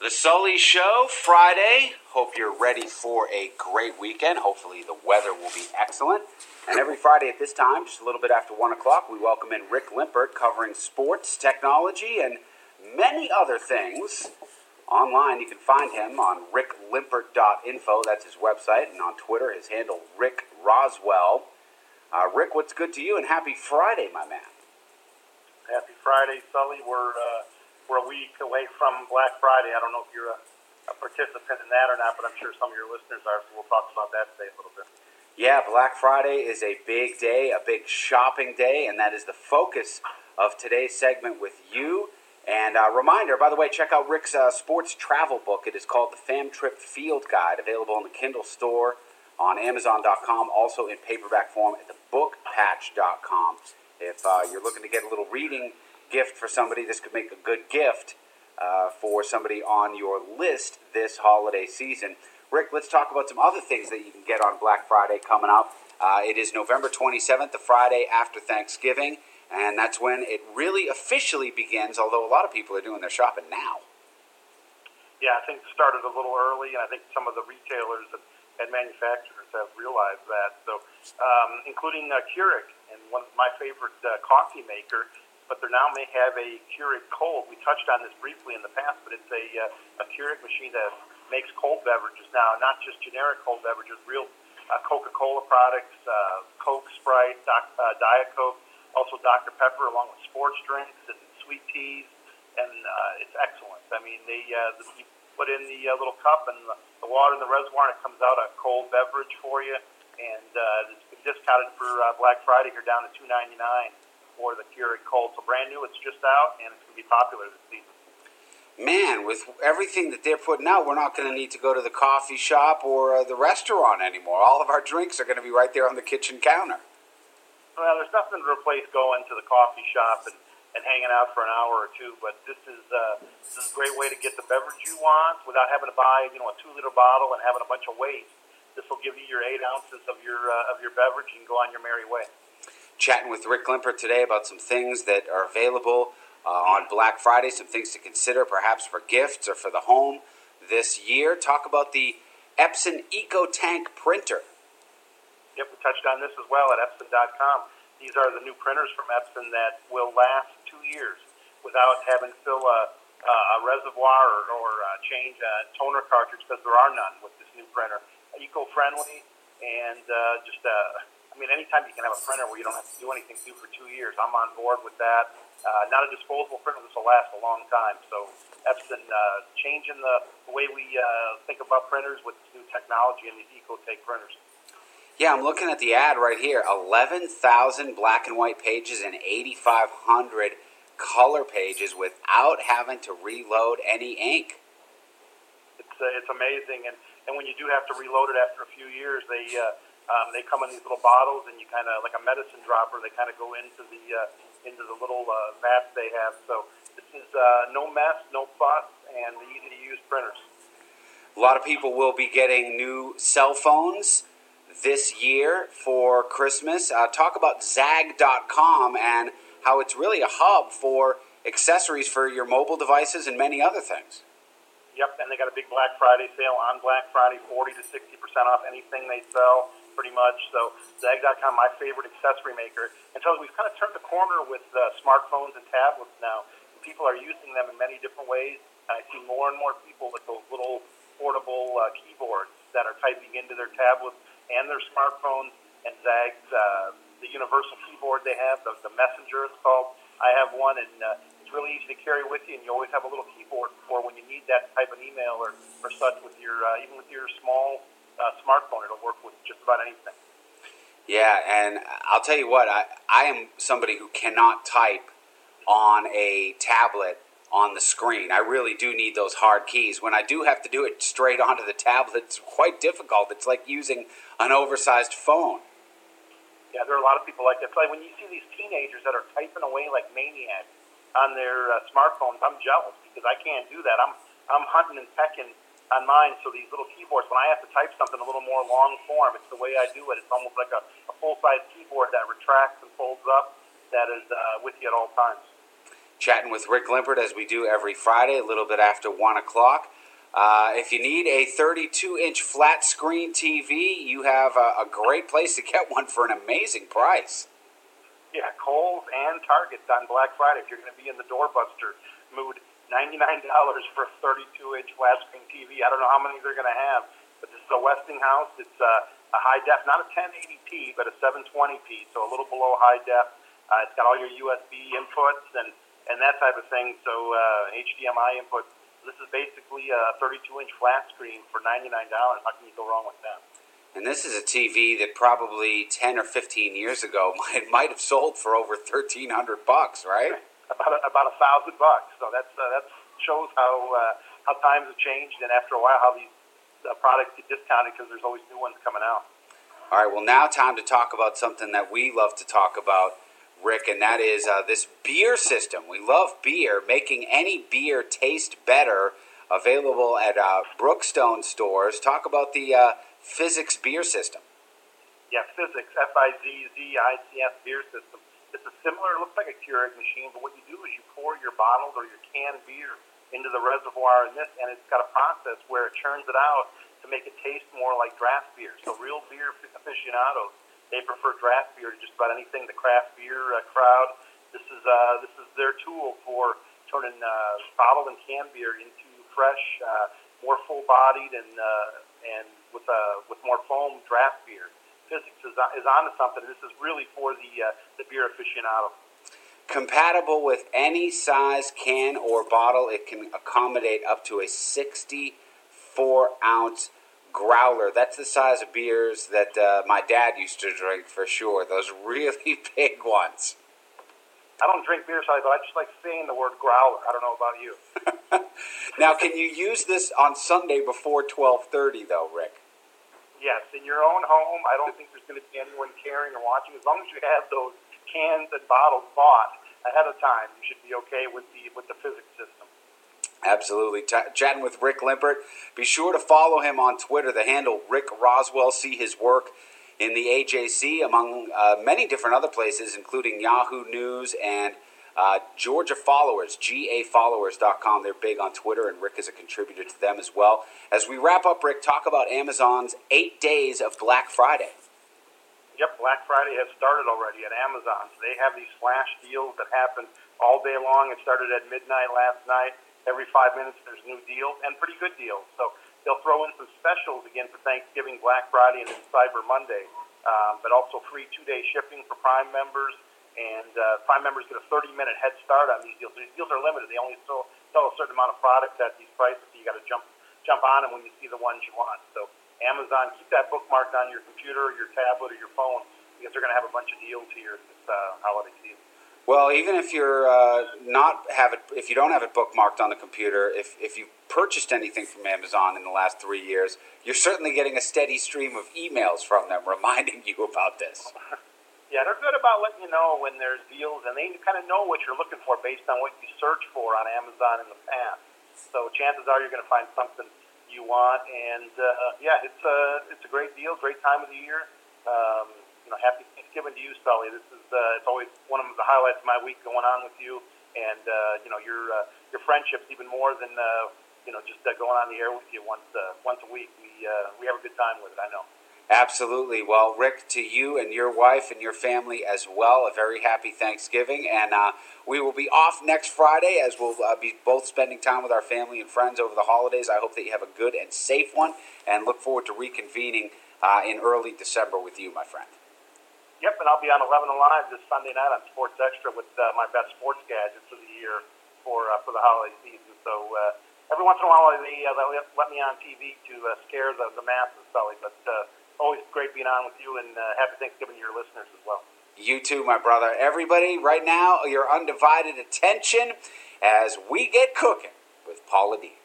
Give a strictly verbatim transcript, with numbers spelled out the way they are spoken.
The Sully Show, Friday. Hope you're ready for a great weekend. Hopefully the weather will be excellent. And every Friday at this time, just a little bit after one o'clock, we welcome in Rick Limpert covering sports, technology, and many other things. Online, you can find him on rick limpert dot info. That's his website. And on Twitter, his handle, Rick Roswell. Uh, Rick, what's good to you? And happy Friday, my man. Happy Friday, Sully. We're... Uh... We're a week away from Black Friday. I don't know if you're a, a participant in that or not, but I'm sure some of your listeners are, so we'll talk about that today a little bit. Yeah, Black Friday is a big day, a big shopping day, and that is the focus of today's segment with you. And a reminder, by the way, check out Rick's uh, sports travel book. It is called the Fam Trip Field Guide, available in the Kindle store on amazon dot com, also in paperback form at the book patch dot com. If uh, you're looking to get a little reading gift for somebody, this could make a good gift uh, for somebody on your list this holiday season. Rick, let's talk about some other things that you can get on Black Friday coming up. Uh, it is November twenty-seventh, the Friday after Thanksgiving, and that's when it really officially begins, although a lot of people are doing their shopping now. Yeah, I think it started a little early, and I think some of the retailers and, and manufacturers have realized that. So, um, including uh, Keurig, and one of my favorite uh, coffee maker, but they now may have a Keurig Cold. We touched on this briefly in the past, but it's a, uh, a Keurig machine that makes cold beverages now, not just generic cold beverages, real uh, Coca-Cola products, uh, Coke, Sprite, Doc, uh, Diet Coke, also Doctor Pepper, along with sports drinks and sweet teas, and uh, it's excellent. I mean, they uh, the, you put in the uh, little cup and the, the water in the reservoir, and it comes out a cold beverage for you, and uh, it's been discounted for uh, Black Friday here down to two ninety-nine. For the Keurig Cold. So brand new, it's just out, and it's going to be popular this season. Man, with everything that they're putting out, we're not going to need to go to the coffee shop or uh, the restaurant anymore. All of our drinks are going to be right there on the kitchen counter. Well, there's nothing to replace going to the coffee shop and, and hanging out for an hour or two, but this is, uh, this is a great way to get the beverage you want without having to buy, you know, a two-liter bottle and having a bunch of waste. This will give you your eight ounces of your, uh, of your beverage and go on your merry way. Chatting with Rick Limpert today about some things that are available uh, on Black Friday, some things to consider perhaps for gifts or for the home this year. Talk about the Epson EcoTank printer. Yep, we touched on this as well at epson dot com. These are the new printers from Epson that will last two years without having to fill a, a reservoir or, or uh, change a toner cartridge, because there are none with this new printer. Eco-friendly and uh, just a... Uh, I mean, anytime you can have a printer where you don't have to do anything to for two years, I'm on board with that. Uh, not a disposable printer. This will last a long time. So Epson uh, changing the, the way we uh, think about printers with this new technology and these EcoTank printers. Yeah, I'm looking at the ad right here. eleven thousand black and white pages and eighty-five hundred color pages without having to reload any ink. It's uh, it's amazing. And, and when you do have to reload it after a few years, they... Uh, Um, they come in these little bottles, and you kind of, like a medicine dropper, they kind of go into the uh, into the little uh, vats they have. So this is uh, no mess, no fuss, and easy-to-use printers. A lot of people will be getting new cell phones this year for Christmas. Uh, talk about zag dot com and how it's really a hub for accessories for your mobile devices and many other things. Yep, and they got a big Black Friday sale on Black Friday, forty to sixty percent off anything they sell, pretty much. So zag dot com, my favorite accessory maker. And so we've kind of turned the corner with uh, smartphones and tablets now. People are using them in many different ways. And I see more and more people with those little portable uh, keyboards that are typing into their tablets and their smartphones. And Zag's, uh, the universal keyboard they have, the, the Messenger it's called. I have one, and uh, it's really easy to carry with you, and you always have a little keyboard for when you need that type of email or, or such with your, uh, even with your small uh, smartphone. It'll work with just about anything. Yeah, and I'll tell you what, I, I am somebody who cannot type on a tablet on the screen. I really do need those hard keys. When I do have to do it straight onto the tablet, it's quite difficult. It's like using an oversized phone. Yeah, there are a lot of people like that. It's like when you see these teenagers that are typing away like maniacs on their uh, smartphones, I'm jealous because I can't do that. I'm I'm hunting and pecking on mine, so these little keyboards, when I have to type something a little more long form, it's the way I do it. It's almost like a, a full-size keyboard that retracts and folds up that is uh, with you at all times. Chatting with Rick Limpert as we do every Friday, a little bit after one o'clock. Uh, if you need a thirty-two inch flat screen T V, you have a, a great place to get one for an amazing price. Yeah, Kohl's and Target on Black Friday. If you're going to be in the doorbuster mood, ninety-nine dollars for a thirty-two inch flat screen T V. I don't know how many they're going to have, but this is a Westinghouse. It's a, a high def, not a ten eighty p, but a seven twenty p, so a little below high def. Uh, it's got all your U S B inputs and, and that type of thing, so uh, H D M I inputs. This is basically a thirty-two inch flat screen for ninety-nine dollars. How can you go wrong with that? And this is a T V that probably ten or fifteen years ago might, might have sold for over thirteen hundred bucks, right? About a, about a thousand bucks. So that's uh, that shows how uh, how times have changed, and after a while, how these uh, products get discounted because there's always new ones coming out. All right. Well, now time to talk about something that we love to talk about, Rick, and that is uh, this beer system. We love beer, making any beer taste better. Available at uh, Brookstone stores. Talk about the uh, Physics beer system. Yeah, Physics, F I Z Z I C S beer system. It's a similar, it looks like a Keurig machine, but what you do is you pour your bottled or your canned beer into the reservoir in this, and it's got a process where it churns it out to make it taste more like draft beer. So real beer aficionados, they prefer draft beer to just about anything. The craft beer uh, crowd, this is uh, this is their tool for turning uh, bottled and canned beer into fresh, uh, more full-bodied, and uh, and with uh, with more foam draft beer. Physics is is onto something. This is really for the uh, the beer aficionado. Compatible with any size can or bottle, it can accommodate up to a sixty-four ounce growler. That's the size of beers that uh, my dad used to drink for sure. Those really big ones. I don't drink beer, Sally, but I just like saying the word growler. I don't know about you. Now, can you use this on Sunday before twelve thirty, though, Rick? Yes, in your own home. I don't think there's going to be anyone caring or watching. As long as you have those cans and bottles bought ahead of time, you should be okay with the with the Physics system. Absolutely. Ch- chatting with Rick Limpert. Be sure to follow him on Twitter, the handle Rick Roswell. See his work in the A J C, among uh, many different other places, including Yahoo News and uh, Georgia Followers, G A followers dot com. They're big on Twitter, and Rick is a contributor to them as well. As we wrap up, Rick, talk about Amazon's eight days of Black Friday. Yep, Black Friday has started already at Amazon. So they have these flash deals that happen all day long. It started at midnight last night. Every five minutes there's new deals, and pretty good deals. So they'll throw in some specials again for Thanksgiving, Black Friday, and then Cyber Monday, um, but also free two-day shipping for Prime members. And uh, Prime members get a thirty-minute head start on these deals. So these deals are limited. They only sell, sell a certain amount of products at these prices, so you got to jump jump on them when you see the ones you want. So Amazon, keep that bookmarked on your computer or your tablet or your phone, because they're going to have a bunch of deals here this uh, holiday season. Well, even if you're uh, not have it, if you don't have it bookmarked on the computer, if if you purchased anything from Amazon in the last three years, you're certainly getting a steady stream of emails from them reminding you about this. Yeah, they're good about letting you know when there's deals, and they kind of know what you're looking for based on what you search for on Amazon in the past. So chances are you're going to find something you want, and uh, yeah, it's a it's a great deal, great time of the year. Um, you know, happy Thanksgiving to you, Sully. This is uh, it's always one of the highlights of my week going on with you, and uh, you know your uh, your friendship's even more than uh, you know just uh, going on the air with you once uh, once a week. We uh, we have a good time with it, I know. Absolutely. Well, Rick, to you and your wife and your family as well, a very happy Thanksgiving. And uh, we will be off next Friday, as we'll uh, be both spending time with our family and friends over the holidays. I hope that you have a good and safe one, and look forward to reconvening uh, in early December with you, my friend. Yep, and I'll be on eleven Alive this Sunday night on Sports Extra with uh, my best sports gadgets of the year for uh, for the holiday season. So uh, every once in a while, they, uh, they let me on T V to uh, scare the, the masses, Sully. But uh, always great being on with you, and uh, happy Thanksgiving to your listeners as well. You too, my brother. Everybody, right now, your undivided attention as we get cooking with Paula Deen.